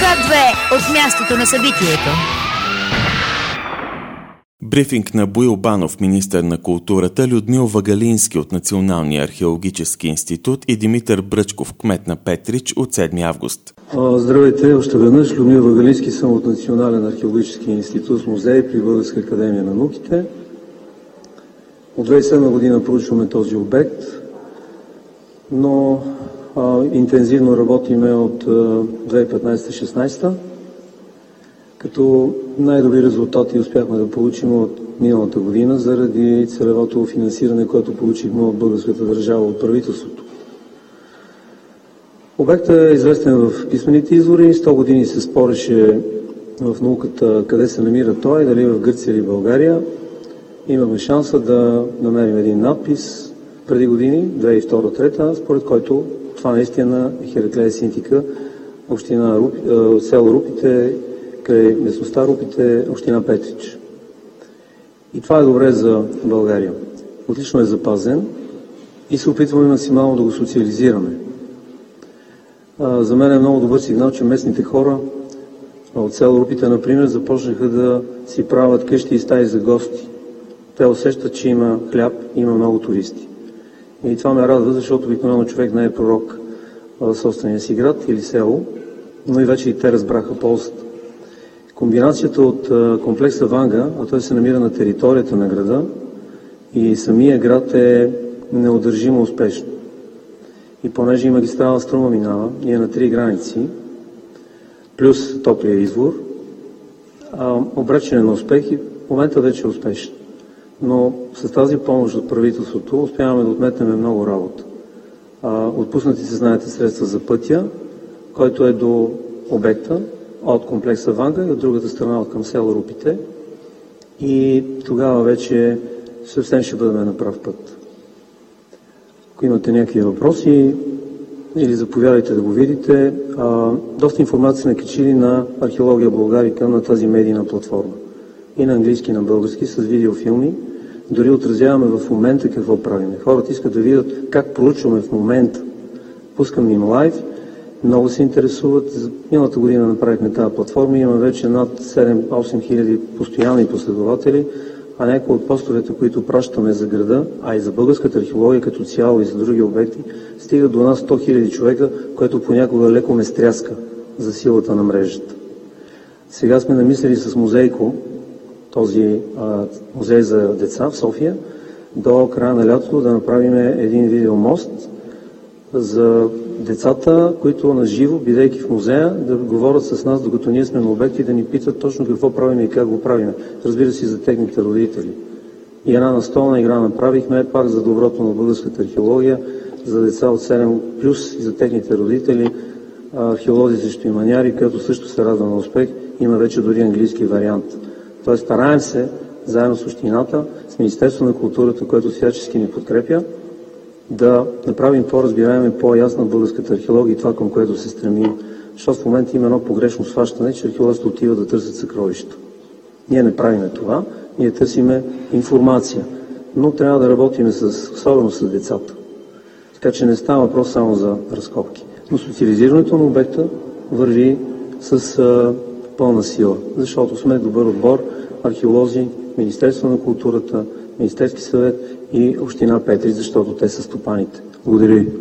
2 от мястото на събитието. Брифинг на Боил Банов, министър на културата, Людмил Вагалински от Националния археологически институт и Димитър Бръчков, кмет на Петрич, от 7 август. Здравейте, още веднъж. Людмил Вагалински съм от Национален археологически институт, музей при Българска академия на науките. От 2007 година проучваме този обект, но интензивно работиме от 2015-16, като най-добри резултати успяхме да получим от миналата година заради целевото финансиране, което получихме от българската държава, от правителството. Обектът е известен в писмените извори. 100 години се спореше в науката къде се намира той, дали в Гърция или България. Имаме шанса да намерим един надпис преди години, 2002-2003, според който това наистина е Хераклея Синтика, община село Рупите, край местността Рупите, община Петрич. И това е добре за България. Отлично е запазен и се опитваме максимално да го социализираме. За мен е много добър сигнал, че местните хора от село Рупите, например, започнаха да си правят къщи и стаи за гости. Те усещат, че има хляб, има много туристи. И това ме радва, защото обикновено човек не е пророк в собствения си град или село, но и вече и те разбраха ползата. Комбинацията от комплекса Ванга, а той се намира на територията на града, и самия град е неудържимо успешно. И понеже и магистрала Струма минава, и е на 3 граници, плюс топлия извор, обречен е на успех и в момента вече е успешен. Но с тази помощ от правителството успяваме да отметнем много работа. Отпуснати се, знаете, средства за пътя, който е до обекта, от комплекса Ванга и от другата страна към село Рупите. И тогава вече съвсем ще бъдем на прав път. Ако имате някакви въпроси или заповядайте да го видите, доста информация сме качили на Археология Българика на тази медийна платформа. И на английски, и на български, с видеофилми. Дори отразяваме в момента какво правим. Хората искат да видят как проучваме в момента. Пускаме им лайв, много се интересуват. Миналата година направихме тази платформа, имаме вече над 7-8 хиляди постоянни последователи, а някои от постовете, които пращаме за града, а и за българската археология като цяло и за други обекти, стигат до нас 100 хиляди човека, което понякога леко ме стряска за силата на мрежата. Сега сме намислили с Музейко, този музей за деца в София, до края на лятото да направим един видеомост за децата, които на живо, бидейки в музея, да говорят с нас, докато ние сме на обекти, да ни питат точно какво правим и как го правим. Разбира се, за техните родители. И една настолна игра направихме, пак за доброто на българската археология, за деца от 7 плюс и за техните родители, археолози срещу иманяри, като също се радва на успех. Има вече дори английски вариант. Тоест, стараем се, заедно с общината, с Министерството на културата, което всячески ни подкрепя, да направим по-разбираема и по-ясна българската археология и това, към което се стремим. Защото в момента има едно погрешно схващане, че археолозите отиват да търсят съкровището. Ние не правиме това, ние търсиме информация, но трябва да работим особено с децата. Така че не става въпрос само за разкопки. Но социализирането на обекта върви с пълна сила, защото сме добър отбор, археолози, Министерство на културата, Министерски съвет и община Петрич, защото те са стопаните. Благодаря ви.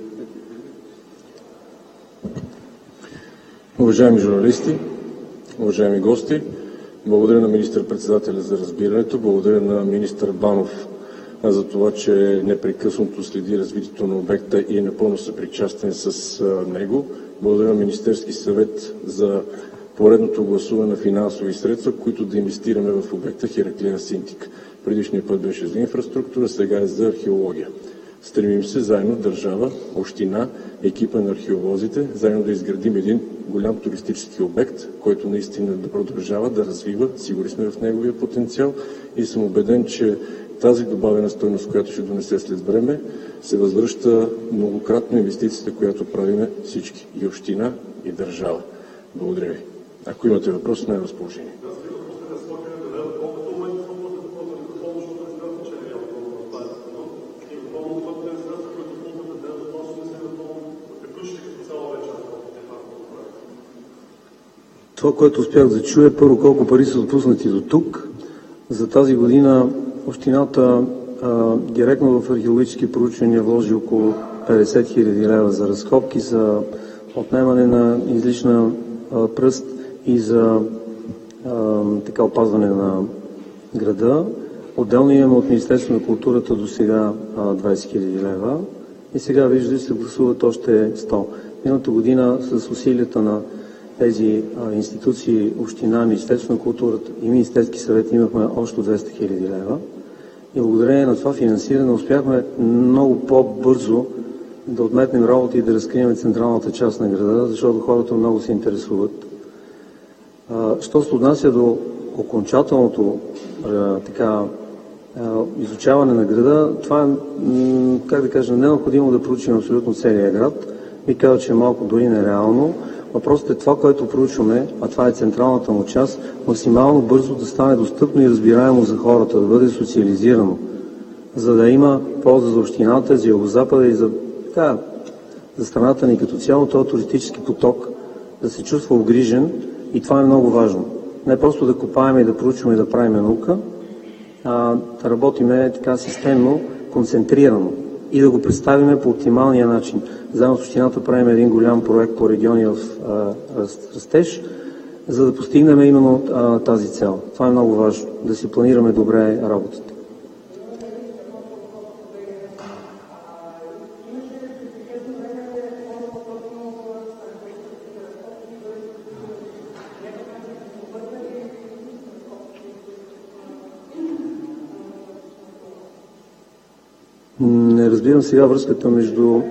Уважаеми журналисти, уважаеми гости, благодаря на министър-председателя за разбирането, благодаря на министър Банов за това, че непрекъснато следи развитието на обекта и е напълно съпричастен с него. Благодаря на Министерски съвет за поредното гласуване на финансови средства, които да инвестираме в обекта Хераклея Синтика. Предишният път беше за инфраструктура, сега е за археология. Стремим се заедно държава, община, екипа на археолозите, заедно да изградим един голям туристически обект, който наистина да продължава да развива. Сигурни сме в неговия потенциал и съм убеден, че тази добавена стойност, която ще донесе след време, се възвръща многократно инвестицията, която правиме всички, и община, и държава. Благодаря ви. Ако имате въпрос, на разположение. Това, което успях да чуя, първо колко пари са отпуснати до тук. За тази година общината директно в археологически проучвания вложи около 50 хиляди лева за разкопки, за отнемане на излишна пръст и за опазване на града. Отделно имаме от Министерството на културата до сега 20 хиляди лева и сега виждате се гласуват още 100. Миналата година с усилията на тези институции, община, Министерство на културата и Министерски съвет имахме още 200 хиляди лева. И благодарение на това финансиране успяхме много по-бързо да отметнем работа и да разкрием централната част на града, защото хората много се интересуват. Що се отнася до окончателното изучаване на града, това е, необходимо да проучим абсолютно целия град. Би казал, че е малко дори нереално. Въпросът е това, което проучваме, а това е централната му част, максимално бързо да стане достъпно и разбираемо за хората, да бъде социализирано, за да има полза за общината, за Югозапада и за страната ни като цяло, този туристически поток, да се чувства огрижен и това е много важно. Не просто да копаем и да проучваме и да правим наука, а да работиме така системно, концентрирано и да го представиме по оптималния начин. Заедно с общината правим един голям проект по региони в растеж, за да постигнем именно тази цел. Това е много важно, да си планираме добре работата. Не разбирам сега връзката между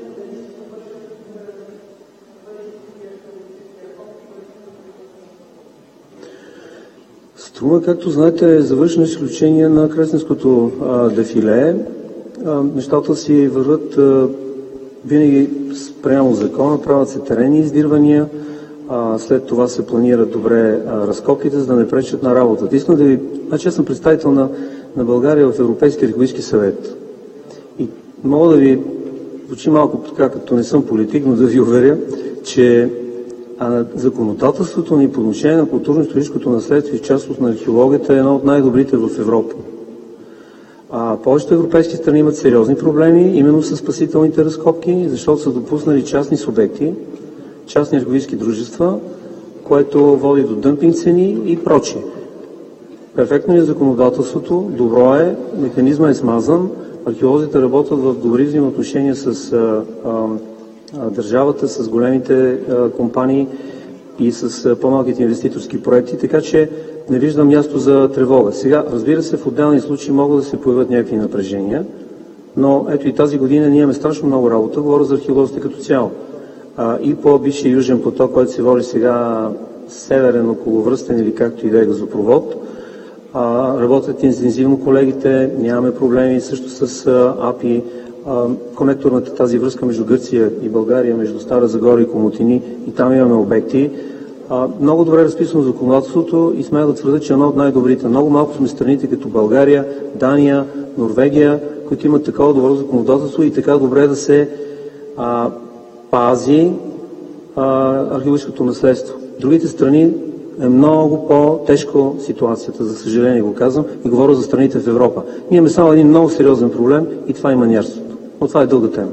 Струма, както знаете, е завършено изключение на Кресненското дефиле. Нещата си върват винаги спрямо закона, правят се теренни издирвания, след това се планират добре разкопките, за да не пречат на работата. Искам да ви... аз съм представител на България в Европейския археологически съвет. И мога да ви звучи малко така, като не съм политик, но да ви уверя, че законодателството ни по отношение на културно-историческото наследство и частност на археологията е едно от най-добрите в Европа. Повечето европейски страни имат сериозни проблеми именно с спасителните разкопки, защото са допуснали частни субекти, частни археологически дружества, което води до дъмпинг цени и прочие. Перфектно е законодателството, добро е, механизма е смазан, археолозите работят в добри взаимоотношения с държавата, с големите компании и с по-малките инвеститорски проекти, така че не виждам място за тревога. Сега, разбира се, в отделни случаи могат да се появят някакви напрежения, но ето и тази година ние имаме страшно много работа, говоря за археолозите като цяло. И по бившия Южен поток, който се води сега северен околовръстен или както и да е газопровод, работят интензивно колегите, нямаме проблеми също с АПИ, конекторната тази връзка между Гърция и България, между Стара Загора и Комотини, и там имаме обекти. Много добре разписано законодателството и смея да твърда, че е едно от най-добрите. Много малко сме страните като България, Дания, Норвегия, които имат такова добро законодателство и така добре да се пази археологическото наследство. Другите страни е много по-тежко ситуацията, за съжаление го казвам, и говоря за страните в Европа. Ние имаме само един много сериозен проблем и това е маниерството. Но това е дълга тема.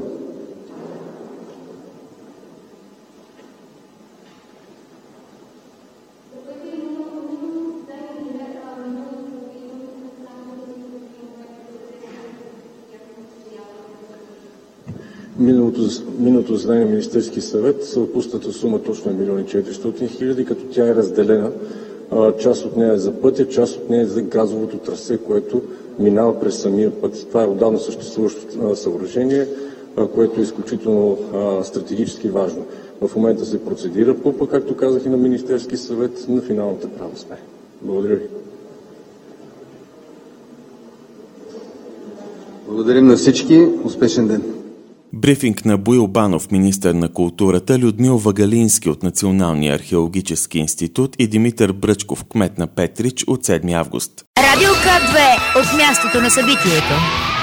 Миналото заседание на Министерския съвет са отпусната сума точно 1 400 000, като тя е разделена. Част от нея е за пътя, част от нея е за газовото трасе, което минава през самия път. Това е отдавна съществуващо съоръжение, което е изключително стратегически важно. В момента се процедира ПУП, както казах и на Министерския съвет, на финалната права сме. Благодаря ви. Благодарим на всички. Успешен ден. Брифинг на Боил Банов, министър на културата, Людмил Вагалински от Националния археологически институт и Димитър Бръчков, кмет на Петрич, от 7 август. Радио К2 от мястото на събитието.